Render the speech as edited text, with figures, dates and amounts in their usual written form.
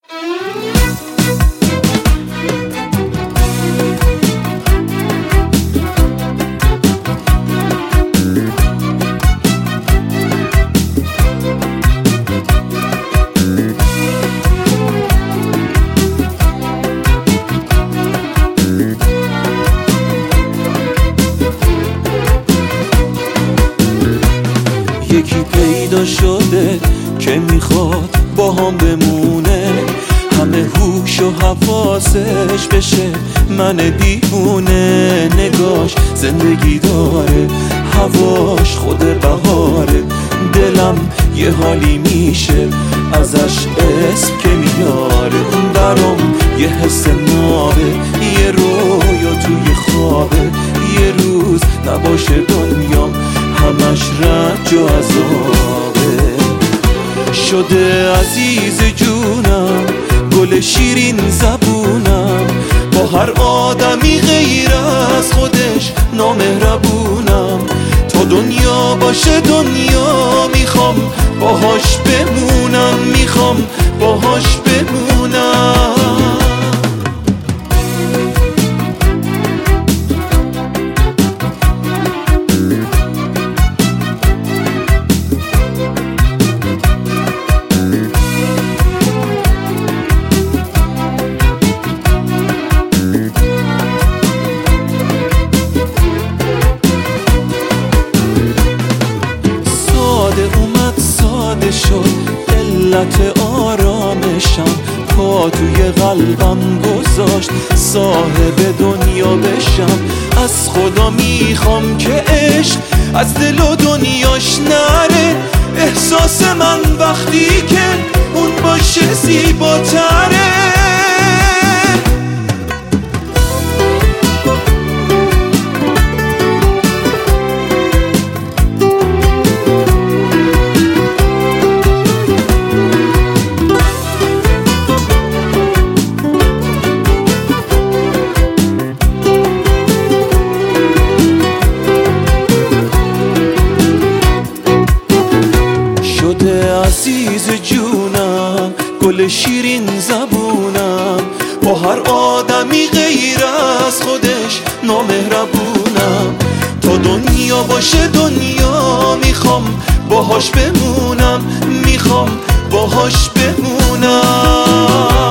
یکی پیدا شده که میخواد با هم بمونه، همه هوش و حواسش بشه من دیوونه. نگاش زندگی داره، هواش خود بهاره، دلم یه حالی میشه ازش اسم که میاره. برام یه حس نابه، یه رویا توی خوابه، یه روز نباشه دنیام همش رنج و عذابه. شده عزیز جونم، گل شیرین زبونم، با هر آدمی غیر از خودش نامهربونم. تا دنیا باشه دنیا میخوام باهاش بمونم، میخوام باهاش بمونم. شد علت آرامشم، پا توی قلبم گذاشت صاحب دنیا بشم. از خدا میخوام که عشق از دل و دنیاش نره، احساس من وقتی که اون باشه زیباتره. عزیز جونم، گل شیرین زبونم، با هر آدمی غیر از خودش نامهربونم. تا دنیا باشه دنیا میخوام باهاش بمونم، میخوام باهاش بمونم.